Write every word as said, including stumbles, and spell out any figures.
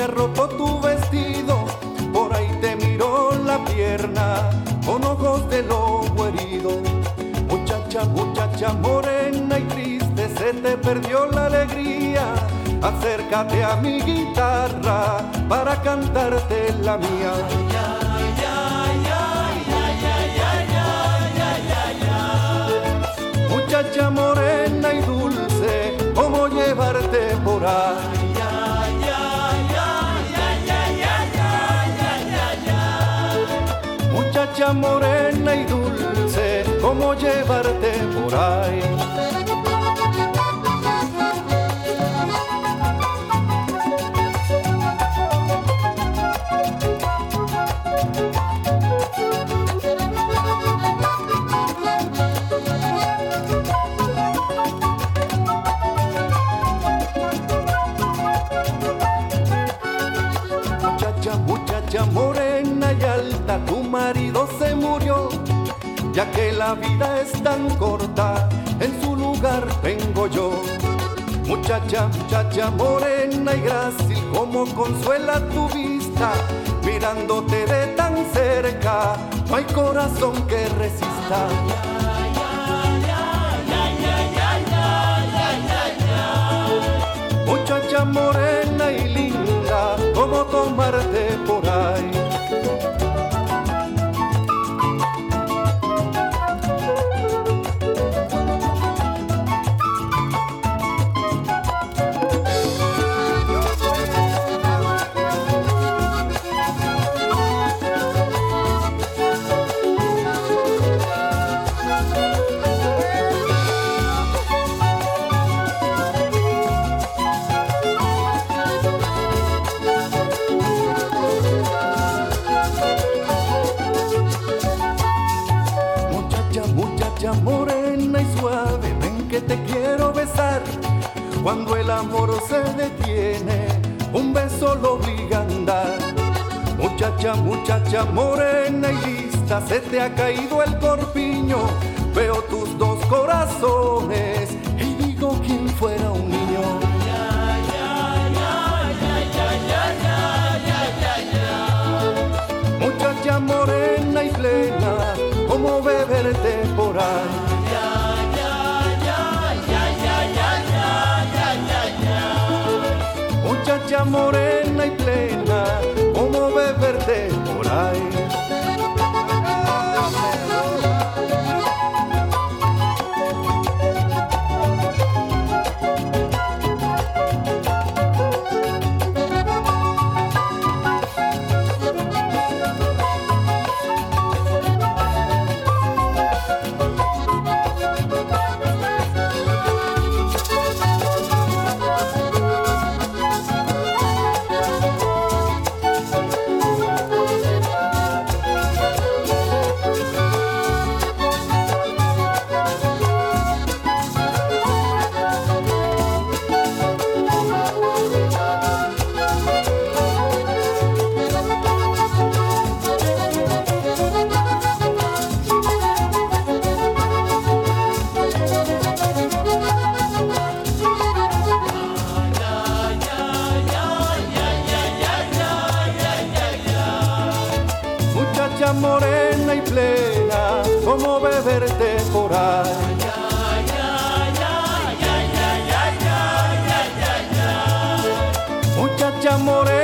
roto tu vestido, por ahí te miró la pierna con ojos de lobo herido. Muchacha, muchacha morena y triste, se te perdió la alegría. Acércate a mi guitarra para cantarte la mía. Muchacha morena y dulce, ¿cómo llevarte por ahí? Muchacha morena y dulce, ¿cómo llevarte por ahí? Muchacha morena y alta, tu marido se murió, ya que la vida es tan corta, en su lugar vengo yo. Muchacha, muchacha morena y grácil, como consuela tu vista, mirándote de tan cerca, no hay corazón que resista. Muchacha morena y linda, ¿cómo tomarte por ahí? Muchacha morena y suave, ven que te quiero besar. Cuando el amor se detiene, un beso lo obliga a andar. Muchacha, muchacha morena y lista, se te ha caído el corpiño. Veo tus dos corazones y digo quién fuera un niño. Muchacha morena y plena, ¿cómo beberte por ahí? Muchacha morena y plena, ¿cómo beberte por ahí? Muchacha morena y plena, ¿cómo beberte por ahí? Muchacha morena